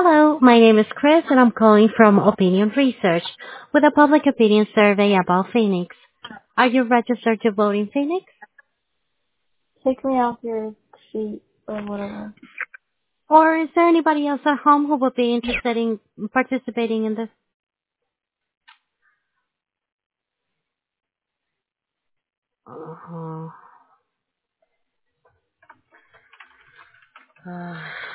Hello, my name is Chris and I'm calling from Opinion Research with a public opinion survey about Phoenix. Are you registered to vote in Phoenix? Take me off your sheet or whatever. Or is there anybody else at home who would be interested in participating in this? Uh-huh.